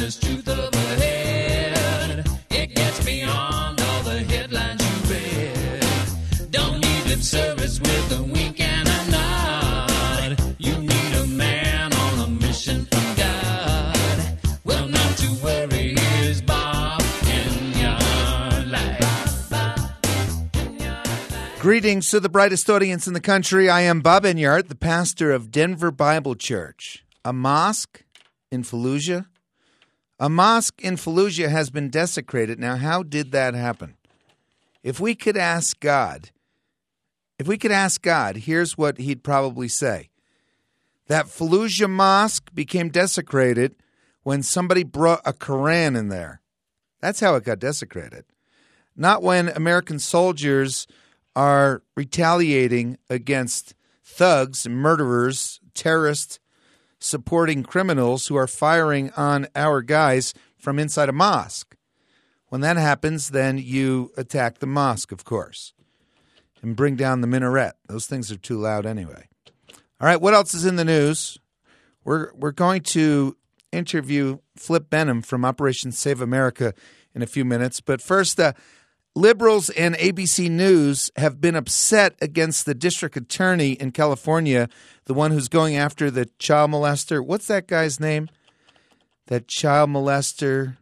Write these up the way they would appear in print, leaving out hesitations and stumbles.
there's truth up ahead. It gets beyond all the headlines you read. Don't need lip service with a wink and a nod. You need a man on a mission from God. Well, not to worry, here's Bob in your life. Greetings to the brightest audience in the country. I am Bob Enyart, the pastor of Denver Bible Church. A mosque in Fallujah? A mosque in Fallujah has been desecrated. Now, how did that happen? If we could ask God, here's what he'd probably say. That Fallujah mosque became desecrated when somebody brought a Koran in there. That's how it got desecrated. Not when American soldiers are retaliating against thugs, murderers, terrorists, supporting criminals who are firing on our guys from inside a mosque. When that happens, then you attack the mosque, of course, and bring down the minaret. Those things are too loud anyway. All right, what else is in the news? We're going to interview Flip Benham from Operation Save America in a few minutes. But first, liberals and ABC News have been upset against the district attorney in California, the one who's going after the child molester. What's that guy's name? That child molester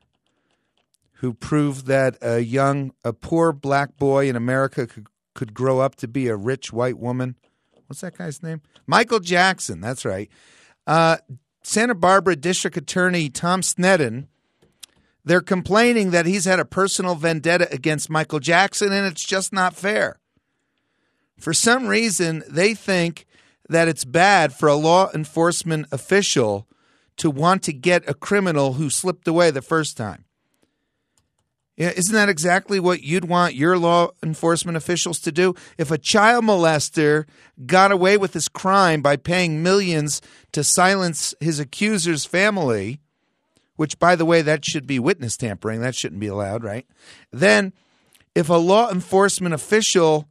who proved that a poor black boy in America could grow up to be a rich white woman. What's that guy's name? Michael Jackson. That's right. Santa Barbara District Attorney Tom Sneddon, they're complaining that he's had a personal vendetta against Michael Jackson, and it's just not fair. For some reason, they think that it's bad for a law enforcement official to want to get a criminal who slipped away the first time. Yeah, isn't that exactly what you'd want your law enforcement officials to do? If a child molester got away with his crime by paying millions to silence his accuser's family, which, by the way, that should be witness tampering. That shouldn't be allowed, right? Then if a law enforcement official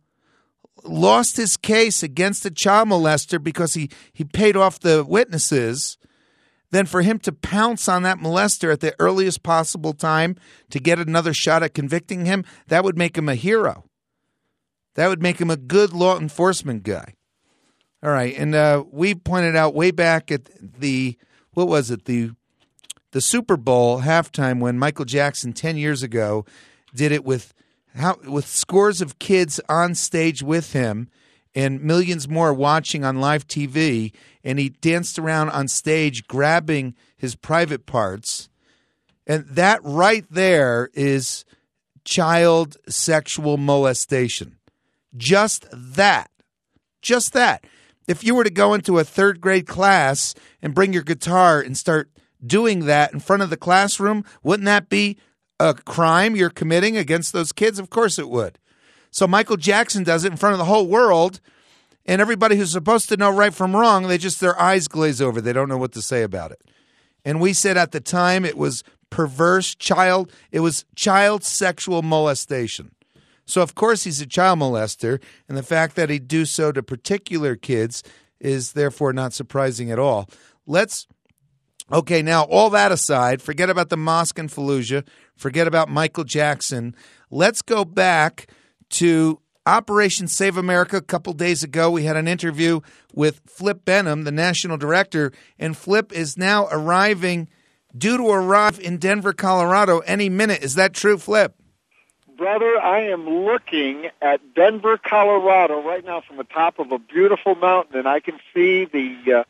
lost his case against a child molester because he paid off the witnesses, then for him to pounce on that molester at the earliest possible time to get another shot at convicting him, that would make him a hero. That would make him a good law enforcement guy. All right, and we pointed out way back at the Super Bowl halftime when Michael Jackson 10 years ago did it with scores of kids on stage with him and millions more watching on live TV, and he danced around on stage grabbing his private parts. And that right there is child sexual molestation. Just that. Just that. If you were to go into a third grade class and bring your guitar and start doing that in front of the classroom, wouldn't that be a crime you're committing against those kids? Of course it would. So Michael Jackson does it in front of the whole world, and everybody who's supposed to know right from wrong, their eyes glaze over. They don't know what to say about it. And we said at the time it was child sexual molestation. So of course he's a child molester, and the fact that he'd do so to particular kids is therefore not surprising at all. Okay, now, all that aside, forget about the mosque in Fallujah, forget about Michael Jackson. Let's go back to Operation Save America. A couple days ago, we had an interview with Flip Benham, the national director, and Flip is now due to arrive in Denver, Colorado any minute. Is that true, Flip? Brother, I am looking at Denver, Colorado right now from the top of a beautiful mountain, and I can see the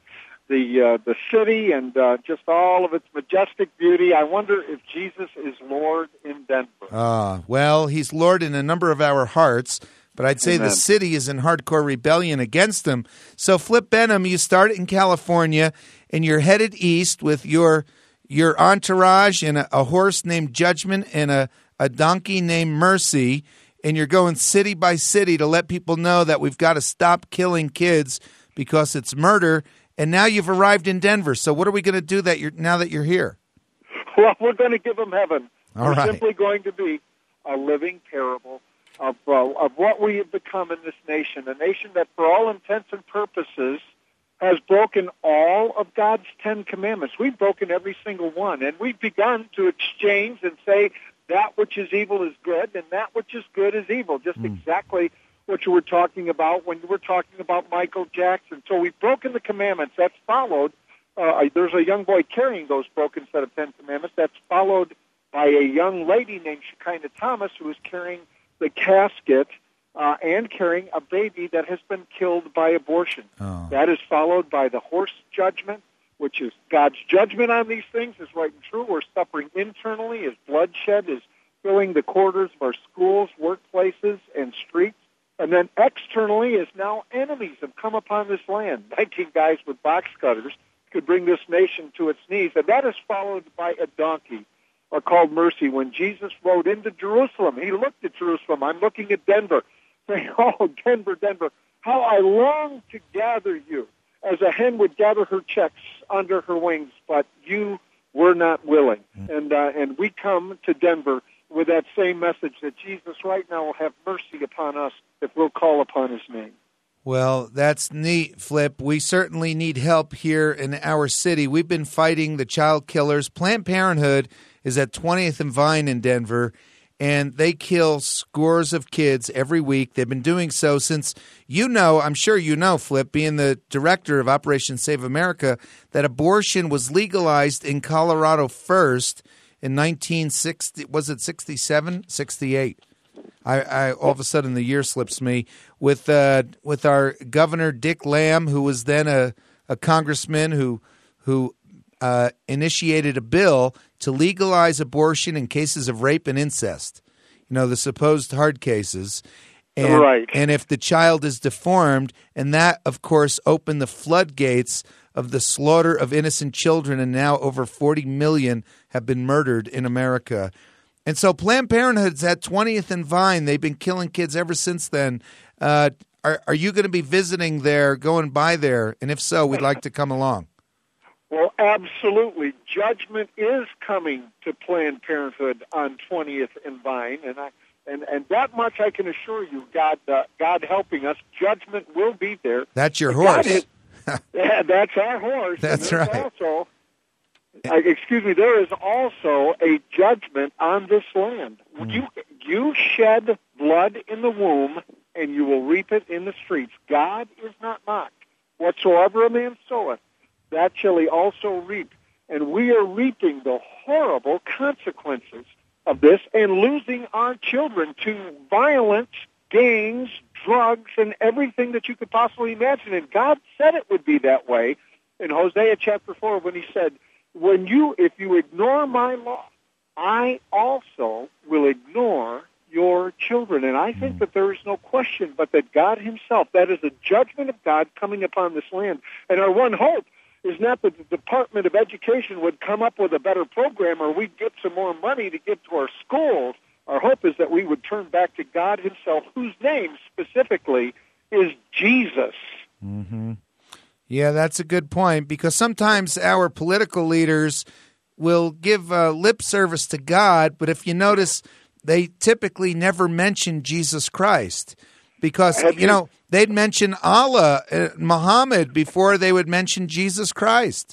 city and just all of its majestic beauty. I wonder if Jesus is Lord in Denver. Well, he's Lord in a number of our hearts, but I'd say the city is in hardcore rebellion against him. So, Flip Benham, you start in California, and you're headed east with your entourage and a horse named Judgment and a donkey named Mercy, and you're going city by city to let people know that we've got to stop killing kids because it's murder. And now you've arrived in Denver. So what are we going to do now that you're here? Well, we're going to give them heaven. We're simply going to be a living parable of what we have become in this nation, a nation that for all intents and purposes has broken all of God's 10 commandments. We've broken every single one, and we've begun to exchange and say that which is evil is good and that which is good is evil, just exactly what you were talking about when you were talking about Michael Jackson. So we've broken the commandments. That's followed. There's a young boy carrying those broken set of 10 commandments. That's followed by a young lady named Shekinah Thomas who is carrying the casket and carrying a baby that has been killed by abortion. Oh. That is followed by the horse judgment, which is God's judgment on these things is right and true. We're suffering internally as bloodshed is filling the corridors of our schools, workplaces, and streets. And then externally is now enemies have come upon this land. 19 guys with box cutters could bring this nation to its knees. And that is followed by a donkey called Mercy. When Jesus rode into Jerusalem, he looked at Jerusalem. I'm looking at Denver, saying, oh, Denver, Denver, how I long to gather you, as a hen would gather her chicks under her wings, but you were not willing. And we come to Denver with that same message that Jesus right now will have mercy upon us if we'll call upon his name. Well, that's neat, Flip. We certainly need help here in our city. We've been fighting the child killers. Planned Parenthood is at 20th and Vine in Denver, and they kill scores of kids every week. They've been doing so since, I'm sure you know, Flip, being the director of Operation Save America, that abortion was legalized in Colorado first in 1960. Was it 67? 68. I all of a sudden the year slips me with our Governor Dick Lamb, who was then a congressman who initiated a bill to legalize abortion in cases of rape and incest. The supposed hard cases. And, right. And if the child is deformed, and that, of course, opened the floodgates of the slaughter of innocent children, and now over 40 million have been murdered in America. And so Planned Parenthood's at 20th and Vine. They've been killing kids ever since then. Are you going to be visiting there, going by there? And if so, we'd like to come along. Well, absolutely. Judgment is coming to Planned Parenthood on 20th and Vine, and that much I can assure you, God helping us, judgment will be there. That's your horse. Yeah, that's our horse. That's right. There is also a judgment on this land. You shed blood in the womb, and you will reap it in the streets. God is not mocked. Whatsoever a man soweth, that shall he also reap. And we are reaping the horrible consequences of this and losing our children to violence, gangs, drugs, and everything that you could possibly imagine. And God said it would be that way in Hosea chapter 4 when he said, if you ignore my law, I also will ignore your children. And I think that there is no question but that God himself, that is a judgment of God coming upon this land. And our one hope is not that the Department of Education would come up with a better program or we'd get some more money to give to our schools. Our hope is that we would turn back to God himself, whose name specifically is Jesus. Mm-hmm. Yeah, that's a good point, because sometimes our political leaders will give lip service to God, but if you notice, they typically never mention Jesus Christ, because, they'd mention Allah, Muhammad, before they would mention Jesus Christ.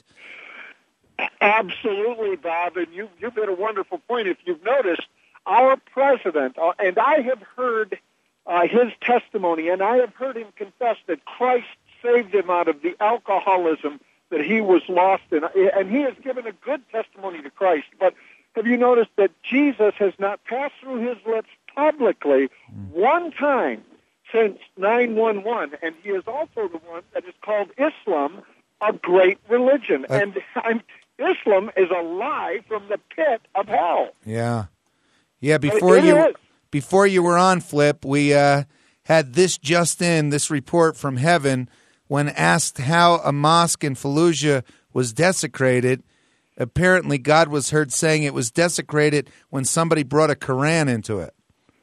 Absolutely, Bob, and you've made a wonderful point. If you've noticed, our president, and I have heard his testimony, and I have heard him confess that Christ saved him out of the alcoholism that he was lost in. And he has given a good testimony to Christ. But have you noticed that Jesus has not passed through his lips publicly one time since 9/11? And he is also the one that has called Islam a great religion. And Islam is a lie from the pit of hell. Yeah. Yeah, before you were on, Flip, we had this report from heaven. When asked how a mosque in Fallujah was desecrated, apparently God was heard saying it was desecrated when somebody brought a Quran into it.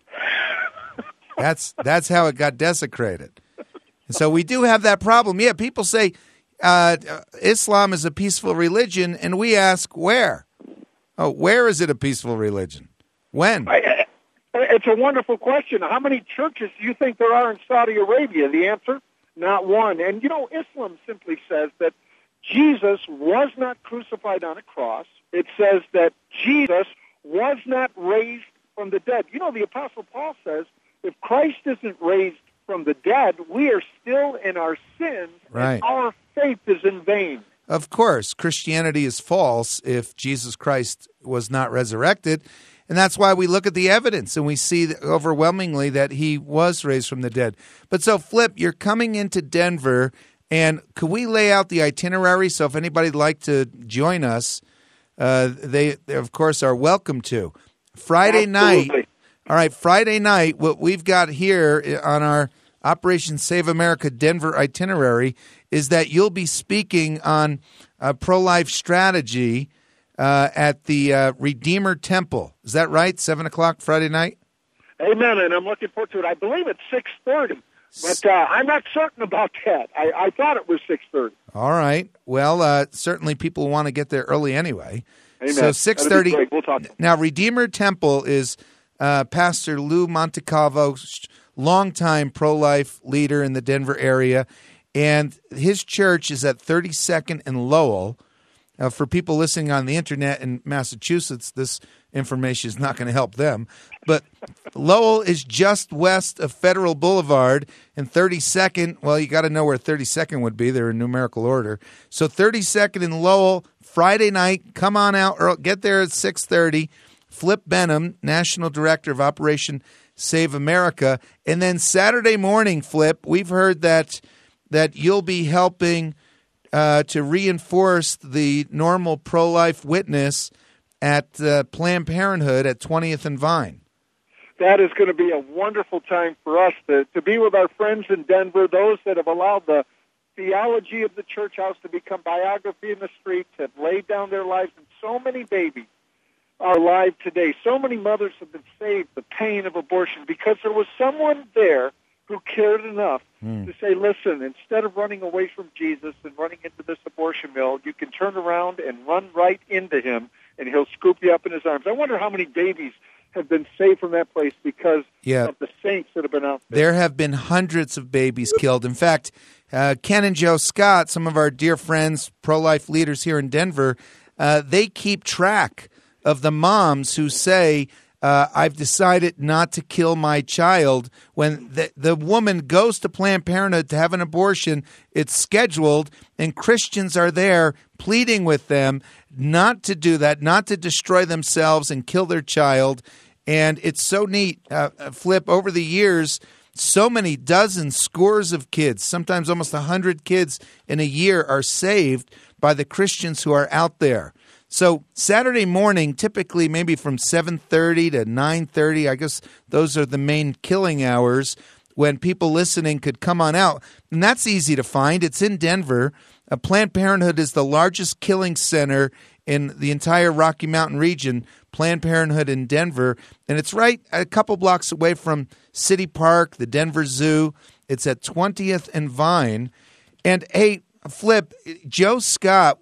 That's how it got desecrated. And so we do have that problem. Yeah, people say Islam is a peaceful religion, and we ask where? Oh, where is it a peaceful religion? When? It's a wonderful question. How many churches do you think there are in Saudi Arabia? The answer? not one. And, Islam simply says that Jesus was not crucified on a cross. It says that Jesus was not raised from the dead. The Apostle Paul says, if Christ isn't raised from the dead, we are still in our sins, right. And our faith is in vain. Of course, Christianity is false if Jesus Christ was not resurrected, and that's why we look at the evidence and we see overwhelmingly that he was raised from the dead. But so, Flip, you're coming into Denver, and could we lay out the itinerary so if anybody'd like to join us, they of course, are welcome to. Friday Absolutely. night. All right, Friday night, what we've got here on our Operation Save America Denver itinerary is that you'll be speaking on pro-life strategy at the Redeemer Temple. Is that right? 7 o'clock Friday night? Amen, and I'm looking forward to it. I believe it's 6:30, but I'm not certain about that. I thought it was 6:30. All right. Well, certainly people want to get there early anyway. Amen. So 6:30. We'll talk. Now, Redeemer Temple is Pastor Lou Montecalvo, longtime pro-life leader in the Denver area, and his church is at 32nd and Lowell. For people listening on the internet in Massachusetts, this information is not going to help them. But Lowell is just west of Federal Boulevard, and 32nd, well, you got to know where 32nd would be. They're in numerical order. So 32nd and Lowell, Friday night, come on out, or get there at 6:30. Flip Benham, National Director of Operation Save America. And then Saturday morning, Flip, we've heard that you'll be helping to reinforce the normal pro-life witness at Planned Parenthood at 20th and Vine. That is going to be a wonderful time for us to be with our friends in Denver, those that have allowed the theology of the church house to become biography in the streets, have laid down their lives, and so many babies are alive today. So many mothers have been saved the pain of abortion because there was someone there who cared enough to say, listen, instead of running away from Jesus and running into this abortion mill, you can turn around and run right into him, and he'll scoop you up in his arms. I wonder how many babies have been saved from that place because of the saints that have been out there. There have been hundreds of babies killed. In fact, Ken and Joe Scott, some of our dear friends, pro-life leaders here in Denver, they keep track of the moms who say, I've decided not to kill my child. When the woman goes to Planned Parenthood to have an abortion, it's scheduled, and Christians are there pleading with them not to do that, not to destroy themselves and kill their child. And it's so neat, Flip, over the years, so many dozens, scores of kids, sometimes almost 100 kids in a year are saved by the Christians who are out there. So Saturday morning, typically maybe from 7:30 to 9:30, I guess those are the main killing hours when people listening could come on out. And that's easy to find. It's in Denver. Planned Parenthood is the largest killing center in the entire Rocky Mountain region, Planned Parenthood in Denver. And it's right a couple blocks away from City Park, the Denver Zoo. It's at 20th and Vine. And, hey, Flip, Joe Scott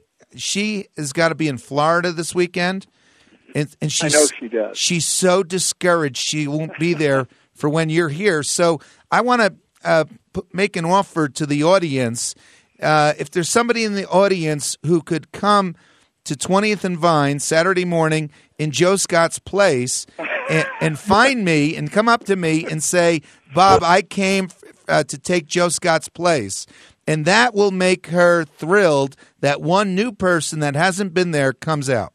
she has got to be in Florida this weekend. And I know she does. She's so discouraged she won't be there for when you're here. So I want to make an offer to the audience. If there's somebody in the audience who could come to 20th and Vine Saturday morning in Joe Scott's place and find me and come up to me and say, Bob, I came to take Joe Scott's place. And that will make her thrilled that one new person that hasn't been there comes out.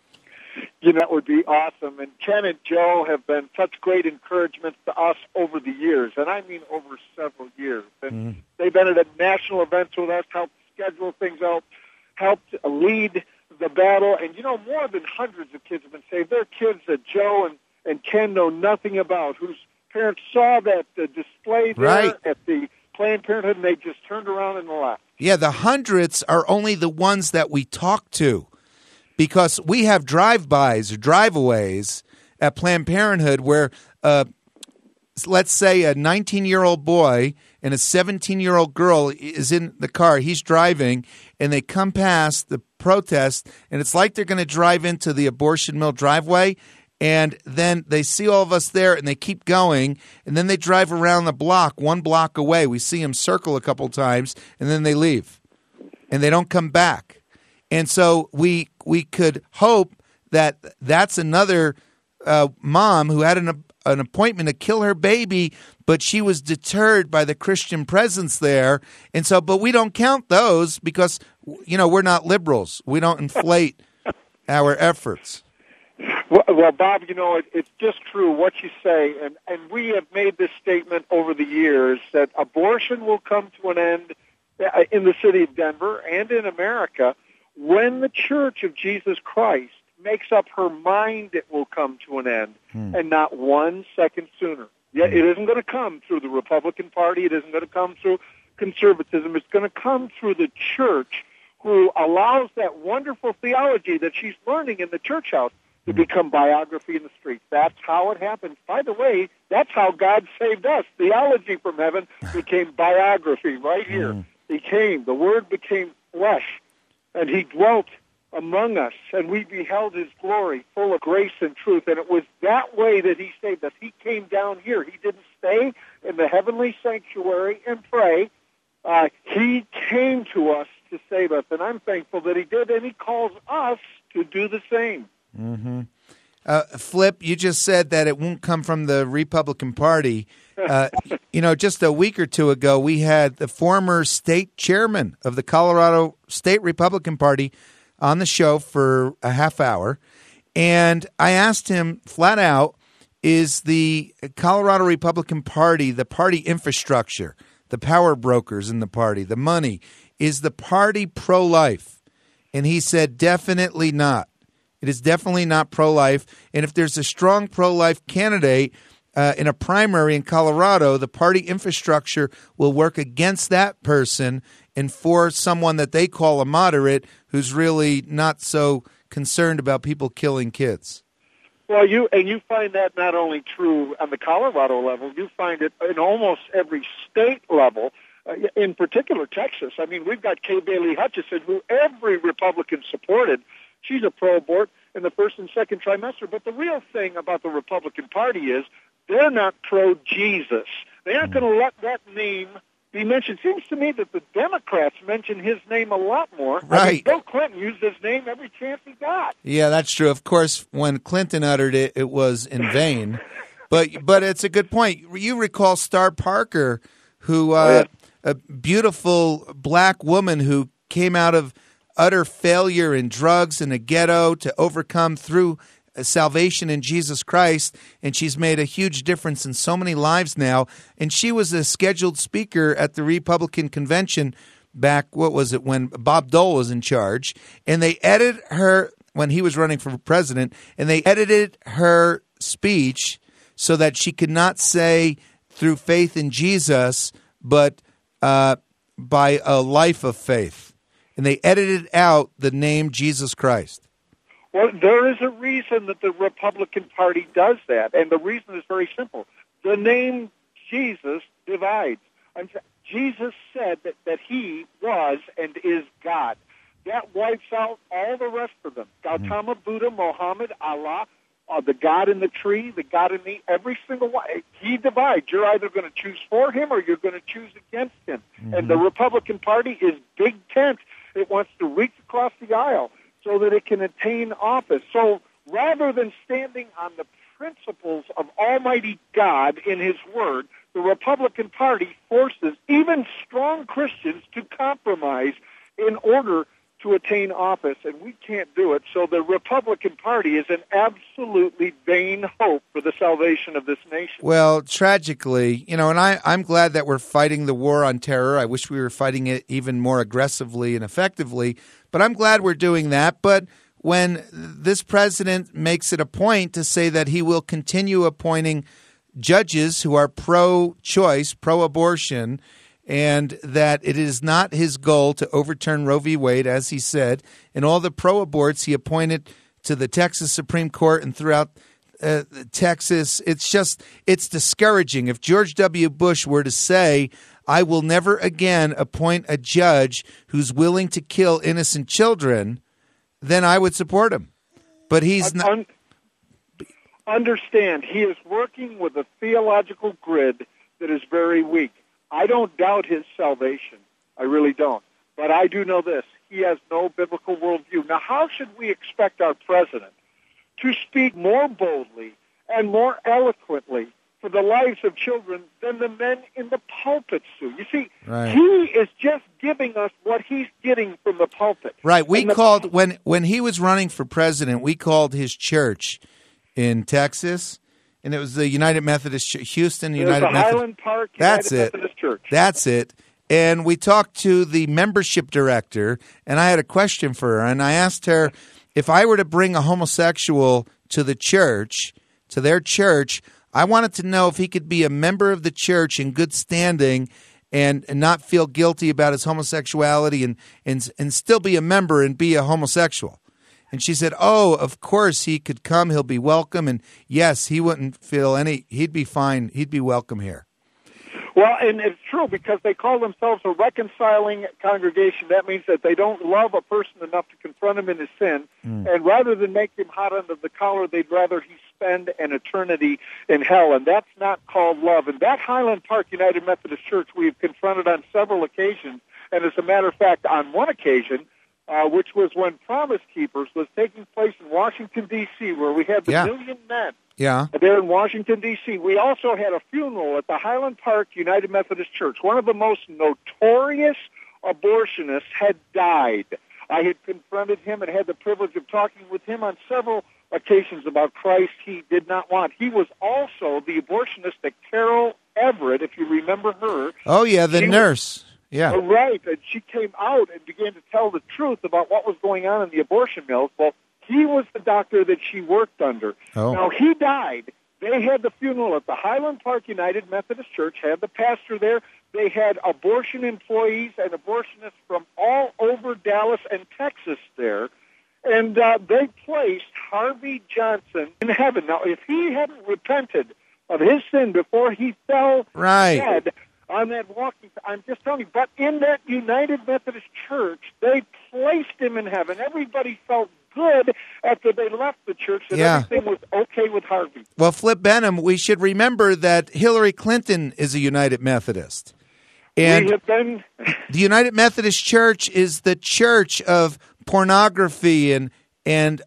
That would be awesome. And Ken and Joe have been such great encouragements to us over the years, and I mean over several years. And they've been at national events with us, helped schedule things out, helped lead the battle. And, more than hundreds of kids have been saved. There are kids that Joe and Ken know nothing about, whose parents saw that display there at the Planned Parenthood, and they just turned around and left. Yeah, the hundreds are only the ones that we talk to, because we have drive-bys or drive-aways at Planned Parenthood where, let's say, a 19-year-old boy and a 17-year-old girl is in the car. He's driving, and they come past the protest, and it's like they're going to drive into the abortion mill driveway, And then they see all of us there, and they keep going, and then they drive around the block, 1 block away. We see them circle a couple times, and then they leave, and they don't come back. And so we could hope that that's another mom who had an appointment to kill her baby, but she was deterred by the Christian presence there. And so, but we don't count those because, we're not liberals. We don't inflate our efforts. Well, Bob, it's just true what you say, and we have made this statement over the years that abortion will come to an end in the city of Denver and in America when the Church of Jesus Christ makes up her mind it will come to an end, and not 1 second sooner. It isn't going to come through the Republican Party. It isn't going to come through conservatism. It's going to come through the church, who allows that wonderful theology that she's learning in the church house to become biography in the streets. That's how it happens. By the way, that's how God saved us. Theology from heaven became biography right here. The Word became flesh, and He dwelt among us, and we beheld His glory, full of grace and truth. And it was that way that He saved us. He came down here. He didn't stay in the heavenly sanctuary and pray. He came to us to save us, and I'm thankful that He did, and He calls us to do the same. Flip, you just said that it won't come from the Republican Party. Just a week or two ago, we had the former state chairman of the Colorado State Republican Party on the show for a half hour, and I asked him flat out, is the Colorado Republican Party, the party infrastructure, the power brokers in the party, the money, is the party pro-life? And he said, definitely not. It is definitely not pro-life. And if there's a strong pro-life candidate in a primary in Colorado, the party infrastructure will work against that person and for someone that they call a moderate who's really not so concerned about people killing kids. Well, you find that not only true on the Colorado level, you find it in almost every state level, in particular Texas. I mean, we've got Kay Bailey Hutchison, who every Republican supported. She's a pro-abort in the first and second trimester. But the real thing about the Republican Party is they're not pro-Jesus. They aren't going to let that name be mentioned. Seems to me that the Democrats mention his name a lot more. Right. I mean, Bill Clinton used his name every chance he got. Yeah, that's true. Of course, when Clinton uttered it, it was in vain. But it's a good point. You recall Star Parker, who a beautiful black woman who came out of utter failure in drugs in a ghetto to overcome through salvation in Jesus Christ, and she's made a huge difference in so many lives now. And she was a scheduled speaker at the Republican convention back, when Bob Dole was in charge, and they edited her when he was running for president, and they edited her speech so that she could not say through faith in Jesus, but by a life of faith. And they edited out the name Jesus Christ. Well, there is a reason that the Republican Party does that, and the reason is very simple. The name Jesus divides. Jesus said that He was and is God. That wipes out all the rest of them. Gautama, Buddha, Muhammad, Allah, the God in the tree, the God in every single one. He divides. You're either going to choose for Him or you're going to choose against Him. And the Republican Party is big tent. It wants to reach across the aisle so that it can attain office. So rather than standing on the principles of Almighty God in His Word, the Republican Party forces even strong Christians to compromise in order to attain office, and we can't do it. So the Republican Party is an absolutely vain hope for the salvation of this nation. Well, tragically, and I'm glad that we're fighting the war on terror. I wish we were fighting it even more aggressively and effectively, but I'm glad we're doing that. But when this president makes it a point to say that he will continue appointing judges who are pro-choice, pro-abortion, and that it is not his goal to overturn Roe v. Wade, as he said, and all the pro-aborts he appointed to the Texas Supreme Court and throughout Texas, it's discouraging. If George W. Bush were to say, I will never again appoint a judge who's willing to kill innocent children, then I would support him. But he's not. understand he is working with a theological grid that is very weak. I don't doubt his salvation. I really don't. But I do know this. He has no biblical worldview. Now, how should we expect our president to speak more boldly and more eloquently for the lives of children than the men in the pulpits do? You see, Right. he is just giving us what he's getting from the pulpit. Right. We And the- called when he was running for president. We called his church in Texas, and it was the United Methodist Church, Houston There's United the Methodist. Highland Park That's United it. Methodist Church. That's it. And we talked to the membership director, and I had a question for her, and I asked her if I were to bring a homosexual to the church, to their church, I wanted to know if he could be a member of the church in good standing and not feel guilty about his homosexuality and still be a member and be a homosexual. And she said, oh, of course he could come. He'll be welcome. And yes, he wouldn't feel he'd be fine. He'd be welcome here. Well, and it's true because they call themselves a reconciling congregation. That means that they don't love a person enough to confront him in his sin. And rather than make him hot under the collar, they'd rather he spend an eternity in hell. And that's not called love. And that Highland Park United Methodist Church we've confronted on several occasions. And as a matter of fact, on one occasion, which was when Promise Keepers was taking place in Washington, D.C., where we had the Yeah. Million Men. Yeah. There in Washington, D.C., we also had a funeral at the Highland Park United Methodist Church. One of the most notorious abortionists had died. I had confronted him and had the privilege of talking with him on several occasions about Christ he did not want. He was also the abortionist that Carol Everett, if you remember her. Oh, yeah, the She was- nurse. Yeah. Right, and she came out and began to tell the truth about what was going on in the abortion mills. Well, he was the doctor that she worked under. Oh. Now, he died. They had the funeral at the Highland Park United Methodist Church, had the pastor there. They had abortion employees and abortionists from all over Dallas and Texas there. And they placed Harvey Johnson in heaven. Now, if he hadn't repented of his sin before he fell Right. dead on that walking, I'm just telling you, but in that United Methodist Church, they placed him in heaven. Everybody felt good after they left the church that Yeah. everything was okay with Harvey. Well, Flip Benham, we should remember that Hillary Clinton is a United Methodist. And We have been... the United Methodist Church is the church of pornography and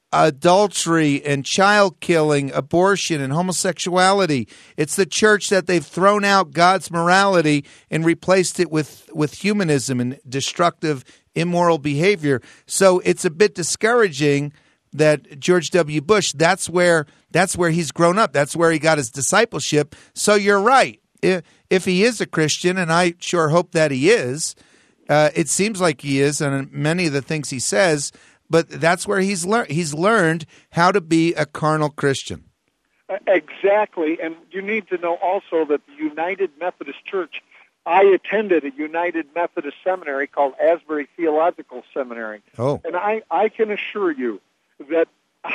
adultery and child killing, abortion and homosexuality. It's the church that they've thrown out God's morality and replaced it with humanism and destructive, immoral behavior. So it's a bit discouraging that George W. Bush, that's where he's grown up. That's where he got his discipleship. So you're right. If he is a Christian, and I sure hope that he is, it seems like he is, and many of the things he says, but that's where he's learned how to be a carnal Christian. Exactly, and you need to know also that the United Methodist Church, I attended a United Methodist seminary called Asbury Theological Seminary. Oh. And I can assure you that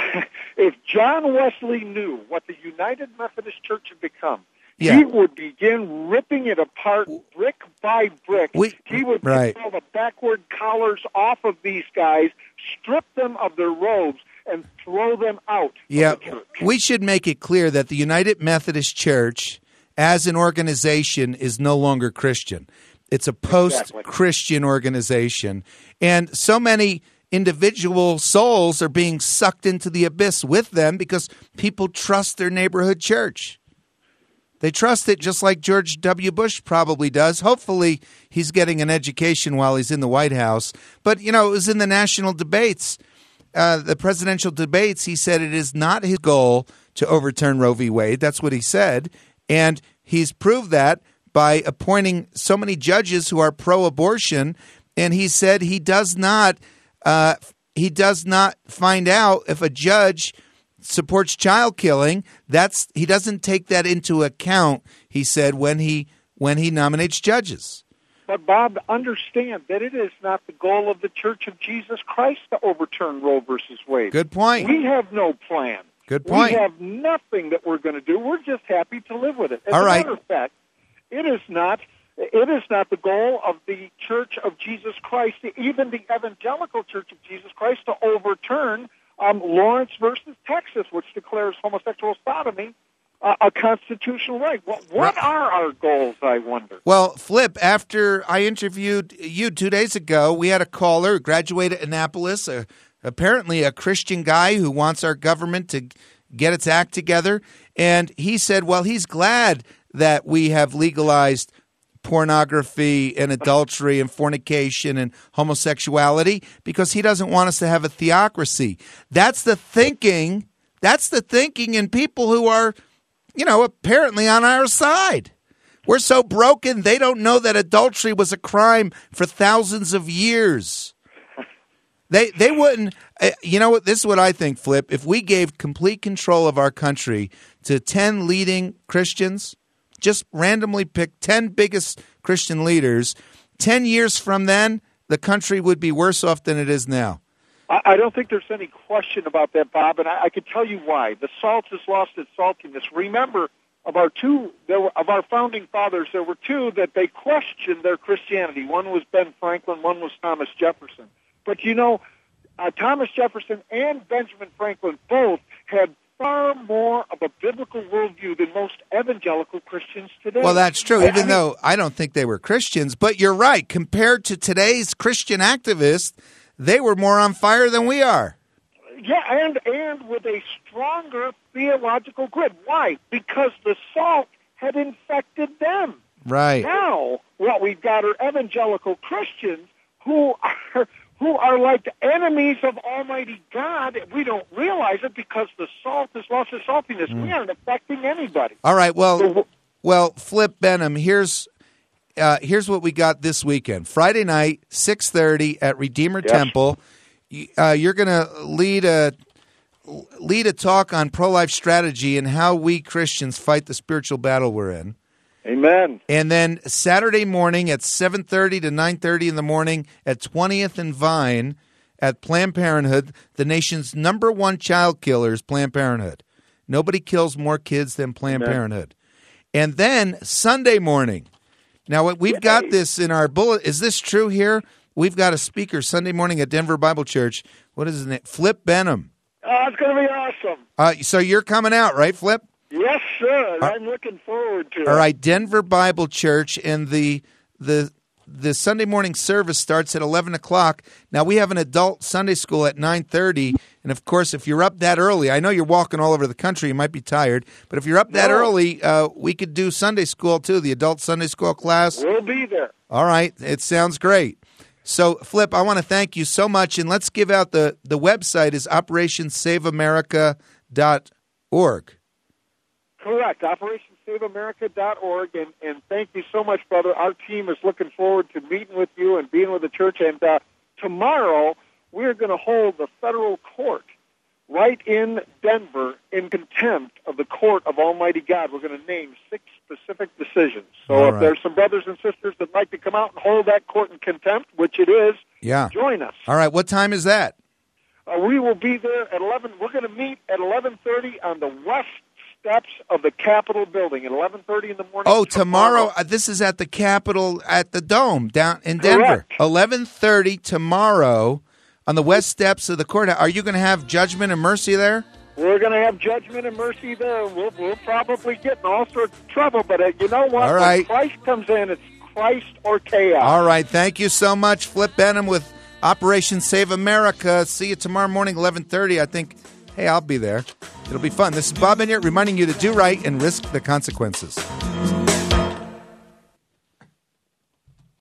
if John Wesley knew what the United Methodist Church had become, Yeah. he would begin ripping it apart brick by brick. He would right. take all the backward collars off of these guys, strip them of their robes, and throw them out Yeah, of the church. we should make it clear that the United Methodist Church, as an organization, is no longer Christian. It's a post-Christian organization. And so many individual souls are being sucked into the abyss with them because people trust their neighborhood church. They trust it just like George W. Bush probably does. Hopefully, he's getting an education while he's in the White House. But, it was in the national debates, the presidential debates. He said it is not his goal to overturn Roe v. Wade. That's what he said. And he's proved that by appointing so many judges who are pro-abortion. And he said he does not find out if a judge supports child killing. He doesn't take that into account, he said, when he nominates judges. But, Bob, understand that it is not the goal of the Church of Jesus Christ to overturn Roe versus Wade. Good point. We have no plan. Good point. We have nothing that we're going to do. We're just happy to live with it. As All a right. matter of fact, it is not the goal of the Church of Jesus Christ, even the Evangelical Church of Jesus Christ, to overturn Lawrence versus Texas, which declares homosexual sodomy a constitutional right. What are our goals, I wonder? Well, Flip, after I interviewed you 2 days ago, we had a caller who graduated Annapolis, apparently a Christian guy who wants our government to get its act together. And he said, well, he's glad that we have legalized pornography and adultery and fornication and homosexuality because he doesn't want us to have a theocracy. That's the thinking. That's the thinking in people who are, apparently on our side. We're so broken, they don't know that adultery was a crime for thousands of years. They wouldn't, this is what I think, Flip. If we gave complete control of our country to 10 leading Christians, just randomly pick 10 biggest Christian leaders, 10 years from then, the country would be worse off than it is now. I don't think there's any question about that, Bob, and I can tell you why. The salt has lost its saltiness. Remember, of our founding fathers, there were two that they questioned their Christianity. One was Ben Franklin, one was Thomas Jefferson. But Thomas Jefferson and Benjamin Franklin both had far more of a biblical worldview than most evangelical Christians today. Well, that's true, even though I don't think they were Christians. But you're right. Compared to today's Christian activists, they were more on fire than we are. Yeah, and with a stronger theological grid. Why? Because the salt had infected them. Right. Now, what we've got are evangelical Christians who are like the enemies of Almighty God. We don't realize it because the salt has lost its saltiness. We aren't affecting anybody. All right. Well, Flip Benham, here's what we got this weekend. Friday night, 6:30 at Redeemer Temple. You're going to lead a talk on pro-life strategy and how we Christians fight the spiritual battle we're in. Amen. And then Saturday morning at 7:30 to 9:30 in the morning at 20th and Vine at Planned Parenthood, the nation's #1 child killer is Planned Parenthood. Nobody kills more kids than Planned Parenthood. And then Sunday morning. Now, we've got this in our bullet. Is this true here? We've got a speaker Sunday morning at Denver Bible Church. What is his name? Flip Benham. It's going to be awesome. So you're coming out, right, Flip? Yes, sir. I'm looking forward to it. All right, Denver Bible Church, and the Sunday morning service starts at 11 o'clock. Now, we have an adult Sunday school at 9:30, and, of course, if you're up that early, I know you're walking all over the country, you might be tired, but if you're up that early, we could do Sunday school, too, the adult Sunday school class. We'll be there. All right, it sounds great. So, Flip, I want to thank you so much, and let's give out the website is OperationSaveAmerica.org. Correct, OperationSaveAmerica.org, and thank you so much, brother. Our team is looking forward to meeting with you and being with the church, and tomorrow we're going to hold the federal court right in Denver in contempt of the court of Almighty God. We're going to name 6 specific decisions. So if there's some brothers and sisters that like to come out and hold that court in contempt, which it is, join us. All right, what time is that? We will be there at 11. We're going to meet at 11:30 on the west steps of the Capitol building at 11:30 in the morning. Oh, tomorrow. This is at the Capitol, at the Dome down in Denver. 11:30 tomorrow on the west steps of the courthouse. Are you going to have judgment and mercy there? We're going to have judgment and mercy there. We'll probably get in all sorts of trouble, but you know what? All right. When Christ comes in, it's Christ or chaos. All right. Thank you so much, Flip Benham with Operation Save America. See you tomorrow morning, 11:30. I think, hey, I'll be there. It'll be fun. This is Bob Enyart reminding you to do right and risk the consequences.